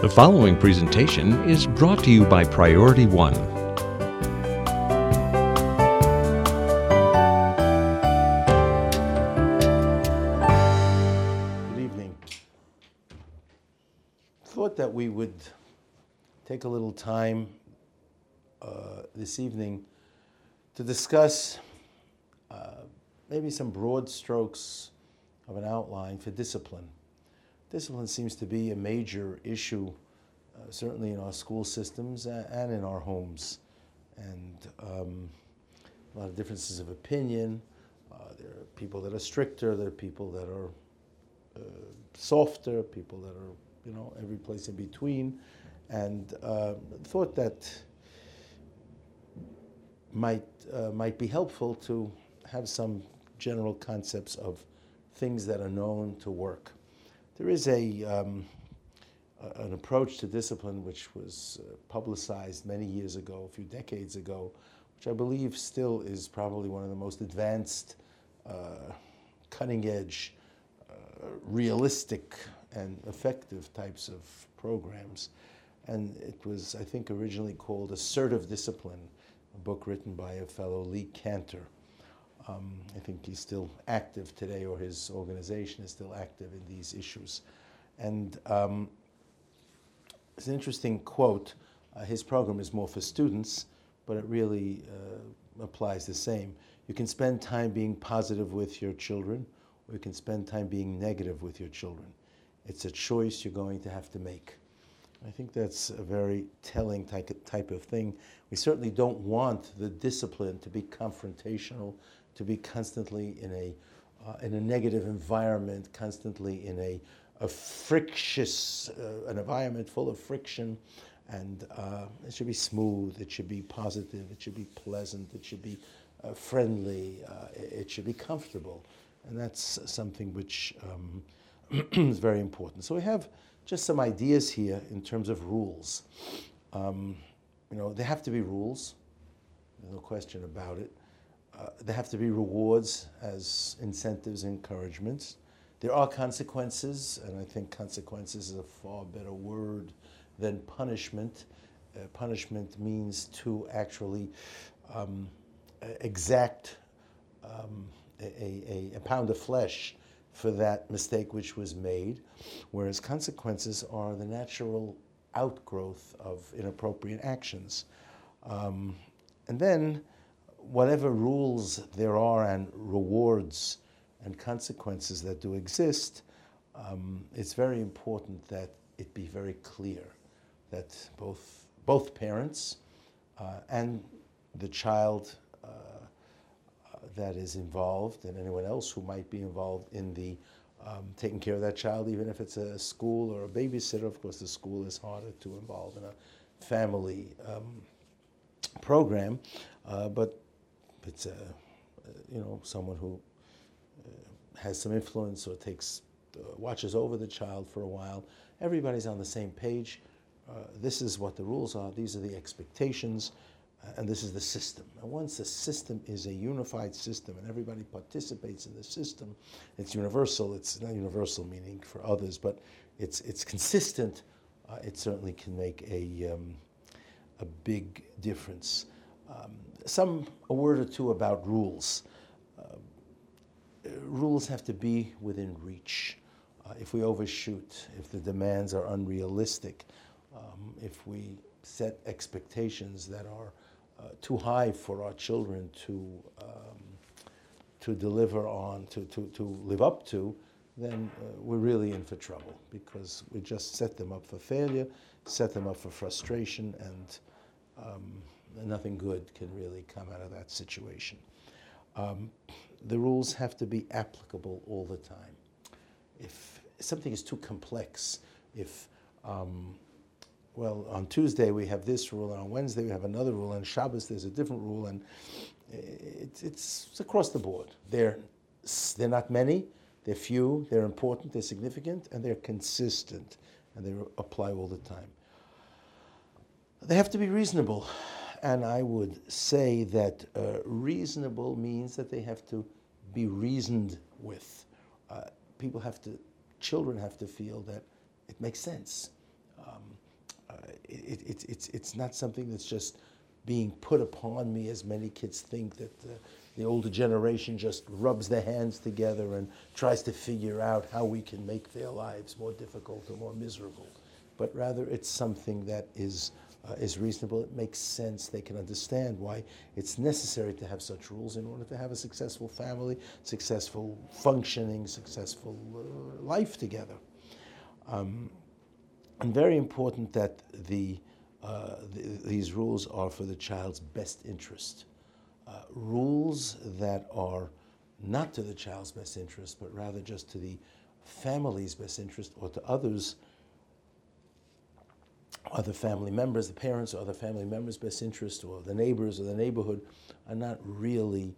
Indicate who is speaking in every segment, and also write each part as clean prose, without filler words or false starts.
Speaker 1: The following presentation is brought to you by Priority One.
Speaker 2: Good evening. Thought that we would take a little time this evening to discuss maybe some broad strokes of an outline for discipline. Discipline seems to be a major issue, certainly in our school systems and in our homes. And a lot of differences of opinion. There are people that are stricter, there are people that are softer, people that are, every place in between. And thought that might be helpful to have some general concepts of things that are known to work. There is an approach to discipline which was publicized many years ago, a few decades ago, which I believe still is probably one of the most advanced, cutting-edge, realistic and effective types of programs. And it was, I think, originally called Assertive Discipline, a book written by a fellow, Lee Cantor. I think he's still active today, or his organization is still active in these issues. And it's an interesting quote. His program is more for students, but it really applies the same. You can spend time being positive with your children, or you can spend time being negative with your children. It's a choice you're going to have to make. I think that's a very telling type of thing. We certainly don't want the discipline to be confrontational, to be constantly in a negative environment, constantly in a frictious, an environment full of friction. And it should be smooth, it should be positive, it should be pleasant, it should be friendly, it should be comfortable. And that's something which is very important. So we have just some ideas here in terms of rules. There have to be rules, there's no question about it. There have to be rewards as incentives, encouragements. There are consequences, and I think consequences is a far better word than punishment. Punishment means to actually exact a pound of flesh for that mistake which was made, whereas consequences are the natural outgrowth of inappropriate actions. And then whatever rules there are and rewards and consequences that do exist, it's very important that it be very clear that both parents and the child that is involved, and anyone else who might be involved in the taking care of that child, even if it's a school or a babysitter. Of course, the school is harder to involve in a family program, but it's someone who has some influence or watches over the child for a while. Everybody's on the same page. This is what the rules are. These are the expectations. And this is the system. And once the system is a unified system and everybody participates in the system, it's universal. It's not universal meaning for others, but it's consistent. It certainly can make a big difference. A word or two about rules. Rules have to be within reach. If we overshoot, if the demands are unrealistic, if we set expectations that are too high for our children to deliver on, to live up to, then we're really in for trouble, because we just set them up for failure, set them up for frustration, and nothing good can really come out of that situation. The rules have to be applicable all the time. If something is too complex, on Tuesday we have this rule, and on Wednesday we have another rule, and on Shabbos there's a different rule, and it's across the board. They're not many, they're few, they're important, they're significant, and they're consistent, and they apply all the time. They have to be reasonable, and I would say that reasonable means that they have to be reasoned with. Children have to feel that it makes sense. it's not something that's just being put upon me, as many kids think that the older generation just rubs their hands together and tries to figure out how we can make their lives more difficult or more miserable. But rather, it's something that is reasonable. It makes sense. They can understand why it's necessary to have such rules in order to have a successful family, successful functioning, successful life together. And very important that these rules are for the child's best interest. Rules that are not to the child's best interest, but rather just to the family's best interest or to others, other family members, the parents or other family members' best interest, or the neighbors or the neighborhood, are not really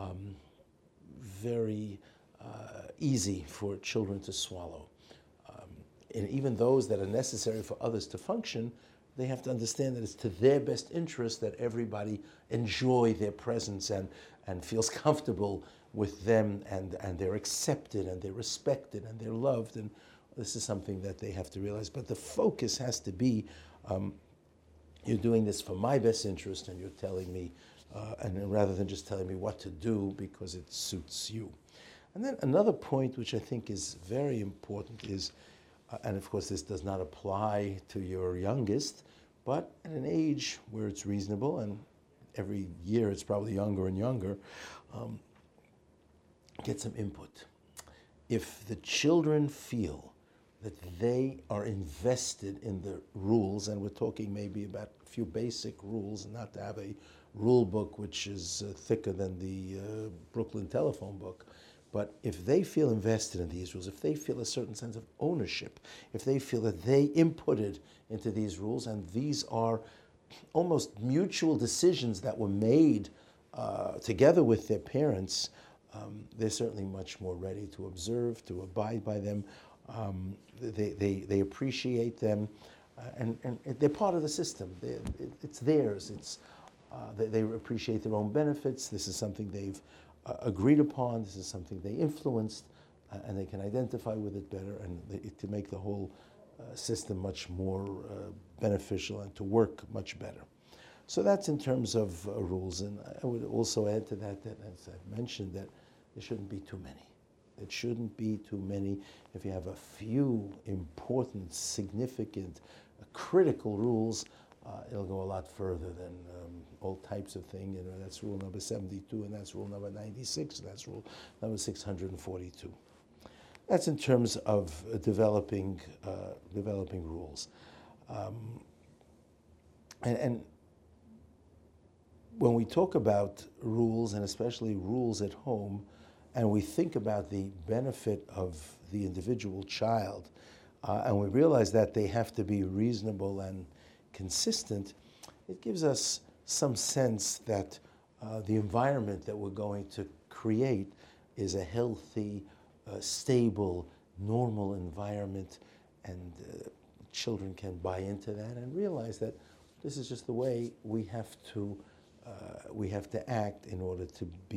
Speaker 2: very easy for children to swallow. And even those that are necessary for others to function, they have to understand that it's to their best interest that everybody enjoy their presence and feels comfortable with them, and they're accepted and they're respected and they're loved. And this is something that they have to realize. But the focus has to be, you're doing this for my best interest, and you're telling me, and rather than just telling me what to do because it suits you. And then another point which I think is very important is, and of course this does not apply to your youngest, but at an age where it's reasonable, and every year it's probably younger and younger, get some input. If the children feel that they are invested in the rules, and we're talking maybe about a few basic rules, not to have a rule book which is thicker than the Brooklyn telephone book, but if they feel invested in these rules, if they feel a certain sense of ownership, if they feel that they inputted into these rules, and these are almost mutual decisions that were made together with their parents, they're certainly much more ready to observe, to abide by them. They appreciate them, and they're part of the system. It's theirs. They appreciate their own benefits. This is something they've agreed upon. This is something they influenced, and they can identify with it better, and to make the whole system much more beneficial and to work much better. So that's in terms of rules. And I would also add to that, as I've mentioned, that there shouldn't be too many. It shouldn't be too many. If you have a few important, significant, critical rules, it'll go a lot further than all types of things. That's rule number 72, and that's rule number 96, and that's rule number 642. That's in terms of developing rules. And when we talk about rules, and especially rules at home, and we think about the benefit of the individual child, and we realize that they have to be reasonable and consistent, it gives us some sense that the environment that we're going to create is a healthy, stable, normal environment, and children can buy into that and realize that this is just the way we have to act in order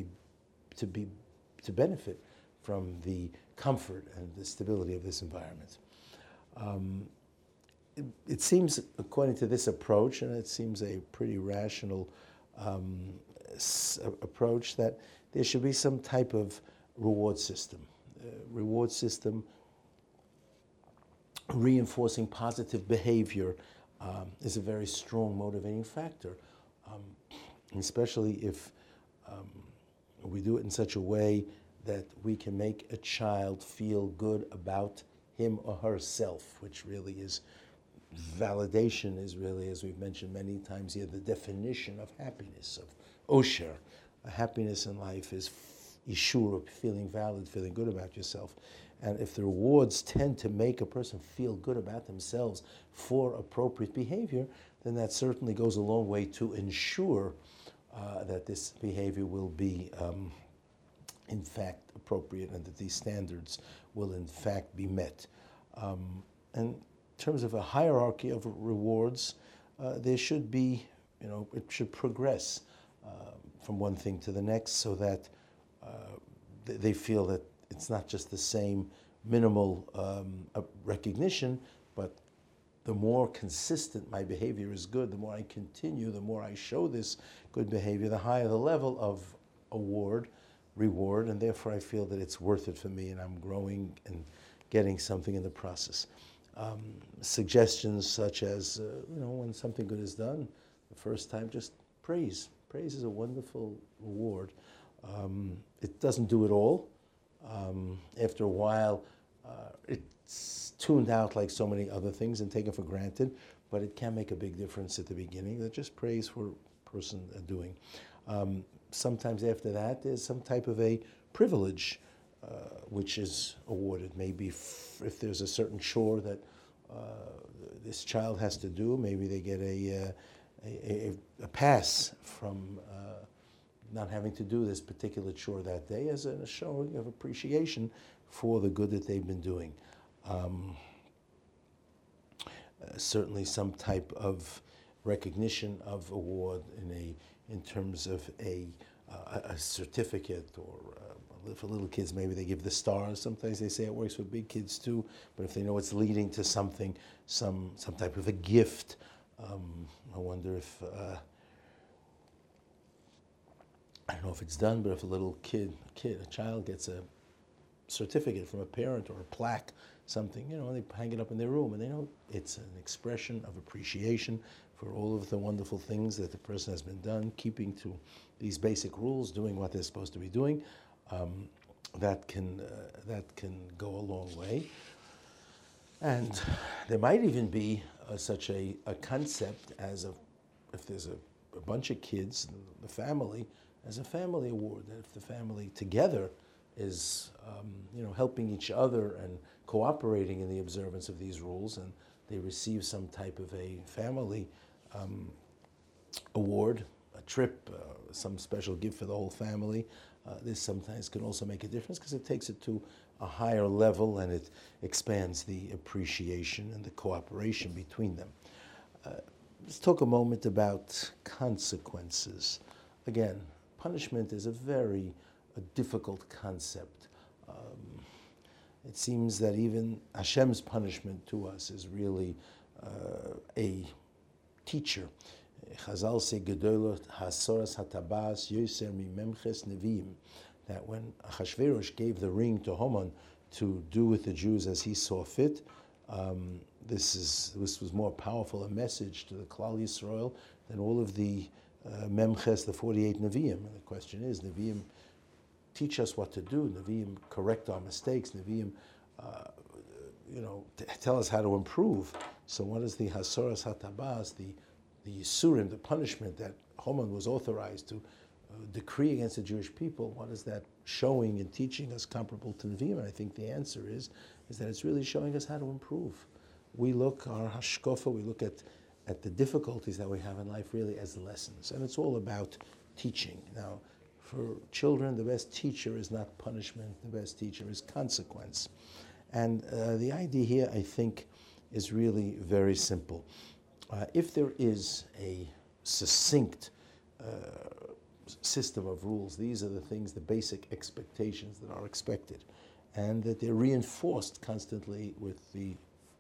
Speaker 2: to benefit from the comfort and the stability of this environment. It seems, according to this approach, and it seems a pretty rational approach, that there should be some type of reward system. Reinforcing positive behavior is a very strong motivating factor, especially if we do it in such a way that we can make a child feel good about him or herself, which really is validation, is really, as we've mentioned many times here, the definition of happiness, of osher. Happiness in life is ishur, feeling valid, feeling good about yourself. And if the rewards tend to make a person feel good about themselves for appropriate behavior, then that certainly goes a long way to ensure that this behavior will be in fact appropriate, and that these standards will in fact be met. And in terms of a hierarchy of rewards, there should be, it should progress from one thing to the next, so that they feel that it's not just the same minimal recognition, but the more consistent my behavior is good, the more I continue, the more I show this good behavior, the higher the level of reward, and therefore I feel that it's worth it for me and I'm growing and getting something in the process. Suggestions such as, when something good is done, the first time, just praise. Praise is a wonderful reward. It doesn't do it all. After a while, it's tuned out like so many other things and taken for granted, but it can make a big difference at the beginning. That just praise for a person doing. Sometimes after that, there's some type of a privilege which is awarded. Maybe if there's a certain chore that this child has to do, maybe they get a pass from not having to do this particular chore that day as a showing of appreciation for the good that they've been doing. Certainly some type of recognition of award in terms of a certificate, or for little kids maybe they give the stars. Sometimes they say it works for big kids too, but if they know it's leading to something, some type of a gift, I wonder if I don't know if it's done, but if a little a child gets a certificate from a parent or a plaque, something, they hang it up in their room, and they know it's an expression of appreciation for all of the wonderful things that the person has been done, keeping to these basic rules, doing what they're supposed to be doing. That can go a long way. And there might even be such a concept as if there's a bunch of kids, the family, as a family award, that if the family together is helping each other and cooperating in the observance of these rules, and they receive some type of a family award, a trip, some special gift for the whole family. This sometimes can also make a difference because it takes it to a higher level and it expands the appreciation and the cooperation between them. Let's talk a moment about consequences. Again, punishment is a very difficult concept. It seems that even Hashem's punishment to us is really a teacher. Chazal say, Gedolos hasoras hatabas yoser mimemches neviim, that when Achashverosh gave the ring to Haman to do with the Jews as he saw fit, this was more powerful a message to the Klal Yisrael than all of the Memches, the 48 Nevi'im. And the question is, Nevi'im teach us what to do. Nevi'im correct our mistakes. Nevi'im, tell us how to improve. So what is the Hasoras Hatabas, the Yisurim, the punishment that Haman was authorized to decree against the Jewish people? What is that showing and teaching us comparable to Nevi'im? And I think the answer is that it's really showing us how to improve. We look, our hashkofa, we look at the difficulties that we have in life really as lessons. And it's all about teaching. Now, for children, the best teacher is not punishment. The best teacher is consequence. And the idea here, I think, is really very simple. If there is a succinct system of rules, these are the things, the basic expectations that are expected, and that they're reinforced constantly with the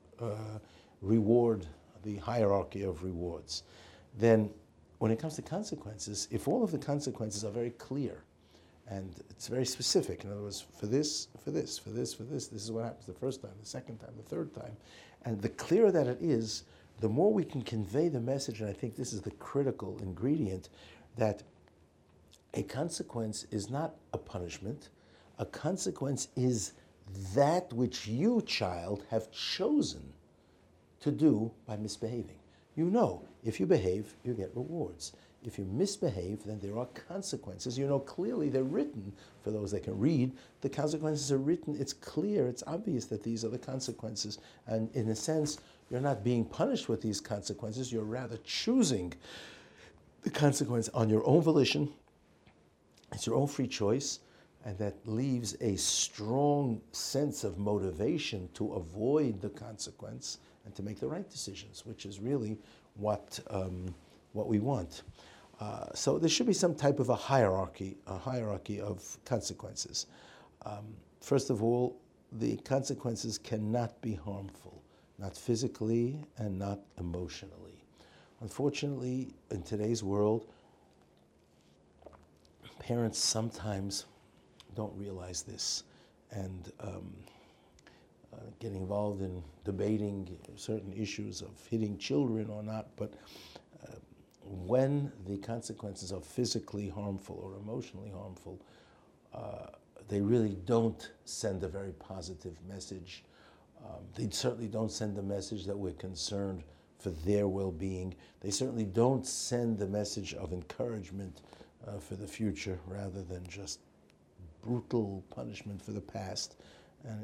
Speaker 2: reward, the hierarchy of rewards. Then when it comes to consequences, if all of the consequences are very clear and it's very specific, in other words, for this, this is what happens the first time, the second time, the third time, and the clearer that it is, the more we can convey the message, and I think this is the critical ingredient, that a consequence is not a punishment. A consequence is that which you, child, have chosen to do by misbehaving. If you behave, you get rewards. If you misbehave, then there are consequences. Clearly they're written for those that can read. The consequences are written. It's clear, it's obvious that these are the consequences. And in a sense, you're not being punished with these consequences. You're rather choosing the consequence on your own volition. It's your own free choice. And that leaves a strong sense of motivation to avoid the consequence and to make the right decisions, which is really what we want. So there should be some type of a hierarchy of consequences. First of all, the consequences cannot be harmful. not physically and not emotionally. Unfortunately, in today's world, parents sometimes don't realize this and get involved in debating certain issues of hitting children or not, but when the consequences are physically harmful or emotionally harmful, they really don't send a very positive message. They certainly don't send the message that we're concerned for their well-being. They certainly don't send the message of encouragement for the future, rather than just brutal punishment for the past. And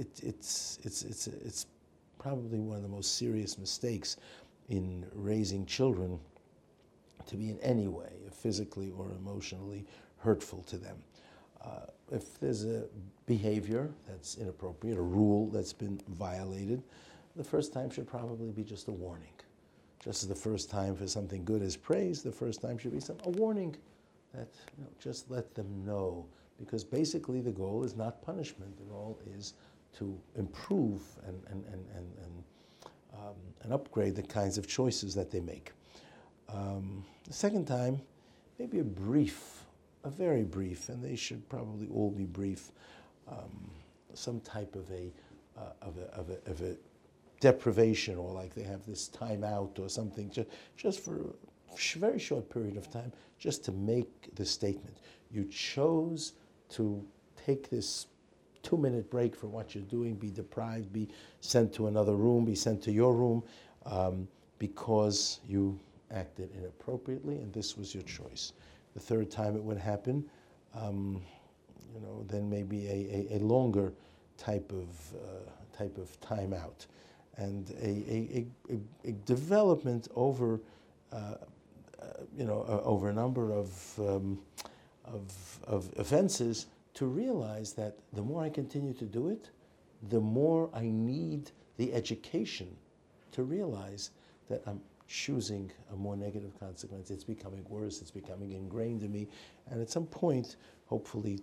Speaker 2: it's probably one of the most serious mistakes in raising children, to be in any way physically or emotionally hurtful to them. If there's a behavior that's inappropriate, a rule that's been violated, the first time should probably be just a warning. Just as the first time for something good is praised, the first time should be a warning that, just let them know. Because basically the goal is not punishment. The goal is to improve and upgrade the kinds of choices that they make. The second time, maybe a very brief, and they should probably all be brief, some type of a deprivation, or like they have this time out or something, just for a very short period of time, just to make the statement. You chose to take this 2-minute break from what you're doing, be deprived, be sent to another room, be sent to your room, because you acted inappropriately, and this was your choice. The third time it would happen, then maybe a longer type of timeout, and a development over over a number of offenses, to realize that the more I continue to do it, the more I need the education to realize that I'm choosing a more negative consequence. It's becoming worse, it's becoming ingrained in me, and at some point, hopefully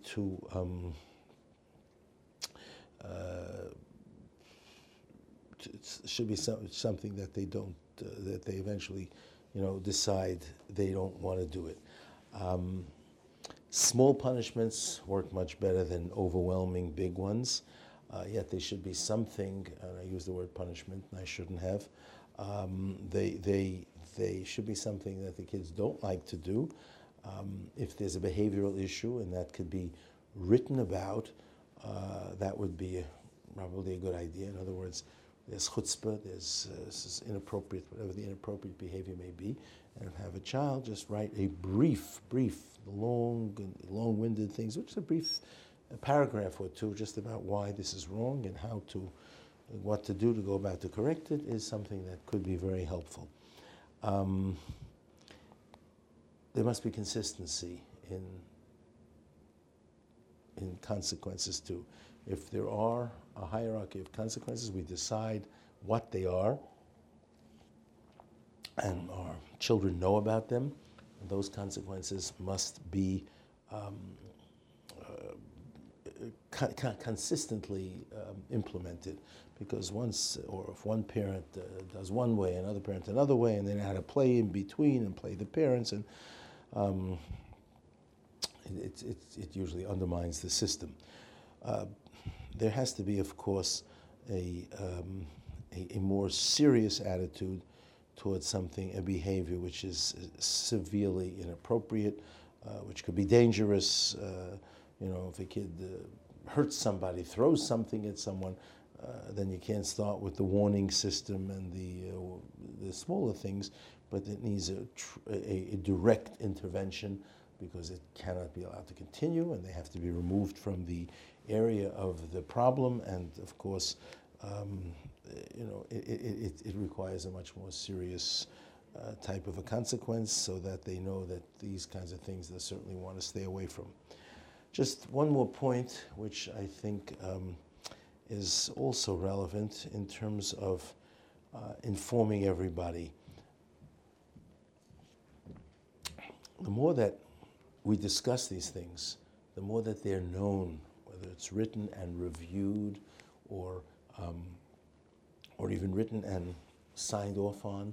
Speaker 2: it should be something that they don't, that they eventually, decide they don't want to do it. Small punishments work much better than overwhelming big ones, yet they should be something, and I use the word punishment, and I shouldn't have. They should be something that the kids don't like to do. If there's a behavioral issue, and that could be written about, that would be probably a good idea. In other words, there's chutzpah, there's inappropriate, whatever the inappropriate behavior may be, and have a child just write a brief, long-winded things, which is a paragraph or two, just about why this is wrong and what to do to go about to correct it, is something that could be very helpful. There must be consistency in consequences too. If there are a hierarchy of consequences, we decide what they are, and our children know about them. And those consequences must be consistently implemented, because if one parent does one way, another parent another way, and then how to play in between and play the parents, and it usually undermines the system. There has to be, of course, a more serious attitude towards something, a behavior which is severely inappropriate, which could be dangerous. If a kid hurts somebody, throws something at someone, then you can't start with the warning system and the smaller things, but it needs a direct intervention, because it cannot be allowed to continue, and they have to be removed from the area of the problem. And of course, it requires a much more serious type of a consequence, so that they know that these kinds of things they certainly want to stay away from. Just one more point, which I think is also relevant in terms of informing everybody. The more that we discuss these things, the more that they're known, whether it's written and reviewed, or even written and signed off on.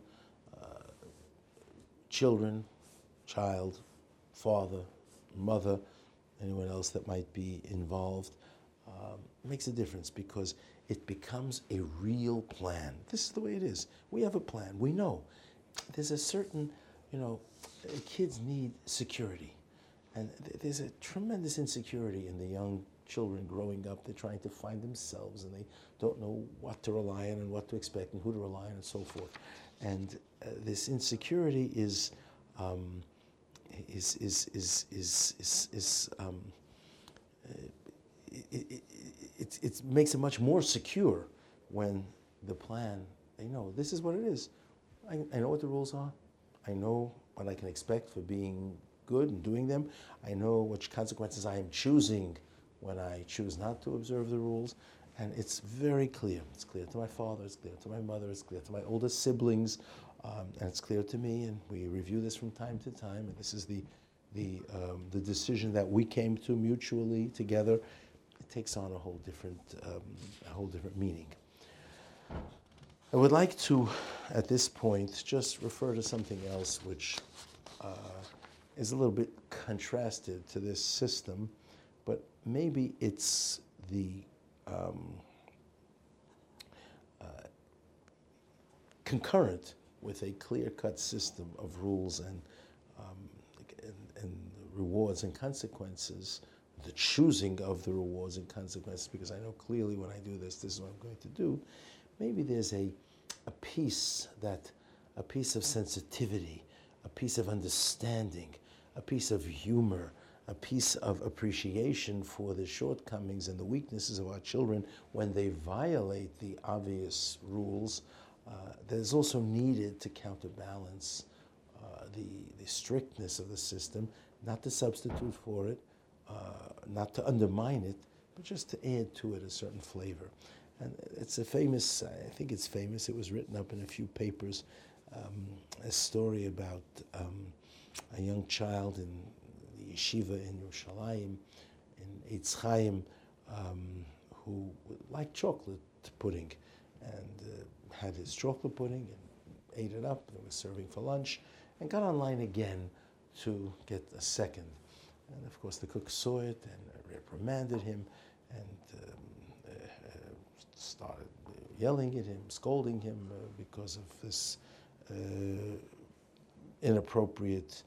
Speaker 2: Children, child, father, mother, anyone else that might be involved, makes a difference because it becomes a real plan. This is the way it is. We have a plan. We know. There's a certain, kids need security. And there's a tremendous insecurity in the young children growing up. They're trying to find themselves and they don't know what to rely on and what to expect and who to rely on and so forth. And this insecurity it makes it much more secure when the plan, this is what it is. I know what the rules are. I know what I can expect for being good and doing them. I know which consequences I am choosing when I choose not to observe the rules. And it's very clear. It's clear to my father, it's clear to my mother, it's clear to my older siblings, and it's clear to me, and we review this from time to time, and this is the decision that we came to mutually together. It takes on a whole different meaning. I would like to, at this point, just refer to something else which is a little bit contrasted to this system, but maybe it's the concurrent with a clear-cut system of rules and rewards and consequences, the choosing of the rewards and consequences, because I know clearly when I do this, this is what I'm going to do. Maybe there's a piece of sensitivity, a piece of understanding, a piece of humor, a piece of appreciation for the shortcomings and the weaknesses of our children when they violate the obvious rules. There's also needed to counterbalance the strictness of the system, not to substitute for it, not to undermine it, but just to add to it a certain flavor. And it's a famous, I think it's famous, it was written up in a few papers, a story about a young child in the yeshiva in Yerushalayim, in Eitz Chaim, who liked chocolate pudding and had his chocolate pudding and ate it up and was serving for lunch and got online again to get a second. And of course the cook saw it and reprimanded him and started yelling at him, scolding him because of this inappropriate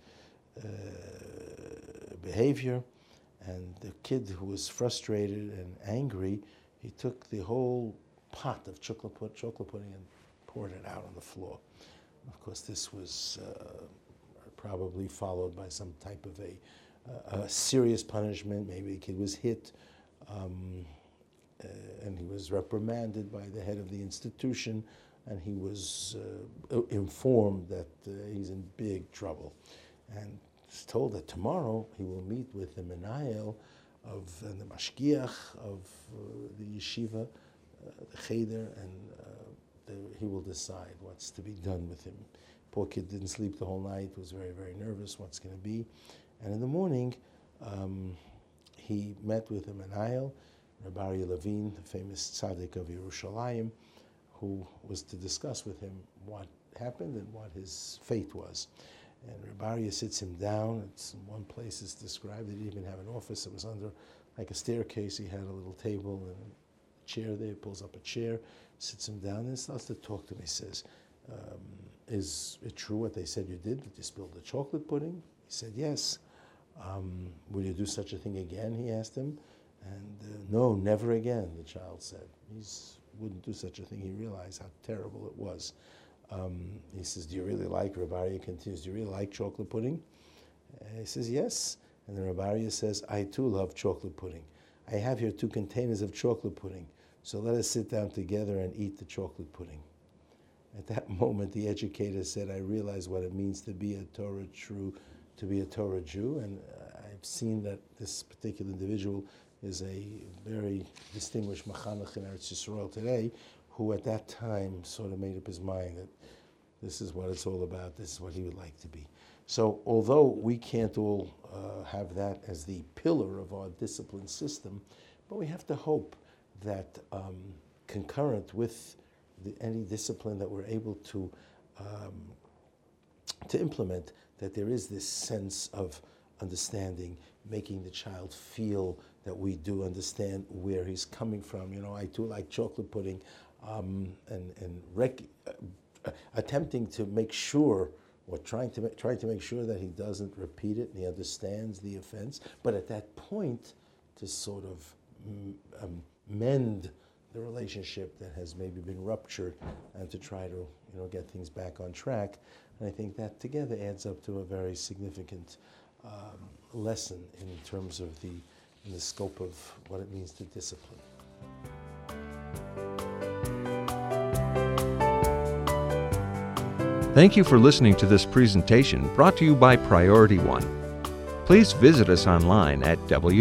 Speaker 2: behavior. And the kid, who was frustrated and angry, he took the whole pot of chocolate pudding and poured it out on the floor. Of course, this was probably followed by some type of a serious punishment. Maybe the kid was hit, and he was reprimanded by the head of the institution, and he was informed that he's in big trouble. And he's told that tomorrow he will meet with the menayel and the mashgiach of the yeshiva, the cheder, and he will decide what's to be done with him. Poor kid didn't sleep the whole night, was very, very nervous, what's going to be. And in the morning, he met with the menayel, Rabbi Aryeh Levine, the famous tzaddik of Yerushalayim, who was to discuss with him what happened and what his fate was. And Rabbi Aryeh sits him down. It's in one place it's described. He didn't even have an office. It was under like a staircase. He had a little table and a chair there. He pulls up a chair, sits him down, and starts to talk to him. He says, is it true what they said you did, that you spilled the chocolate pudding? He said, yes. Will you do such a thing again? He asked him. And no, never again, the child said. He wouldn't do such a thing. He realized how terrible it was. He says, do you really like, Rabbi Aryeh continues, do you really like chocolate pudding? He says, yes. And then Rabbi Aryeh says, I too love chocolate pudding. I have here 2 containers of chocolate pudding, so let us sit down together and eat the chocolate pudding. At that moment, the educator said, I realize what it means to be a Torah Jew, and I've seen that this particular individual is a very distinguished Machanech in Eretz Yisrael today, who at that time sort of made up his mind that this is what it's all about, this is what he would like to be. So although we can't all have that as the pillar of our discipline system, but we have to hope that concurrent with any discipline that we're able to implement, that there is this sense of understanding, making the child feel that we do understand where he's coming from. You know, I do like chocolate pudding, attempting to make sure, or trying to make sure that he doesn't repeat it and he understands the offense. But at that point, to sort of mend the relationship that has maybe been ruptured, and to try to get things back on track. And I think that together adds up to a very significant lesson in terms of in the scope of what it means to discipline.
Speaker 1: Thank you for listening to this presentation brought to you by Priority One. Please visit us online at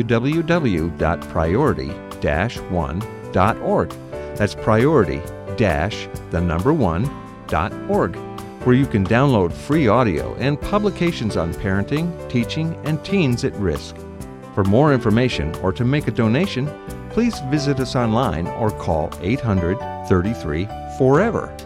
Speaker 1: www.priority-1.org. That's priority-1.org, where you can download free audio and publications on parenting, teaching, and teens at risk. For more information or to make a donation, please visit us online or call 800-33-FOREVER.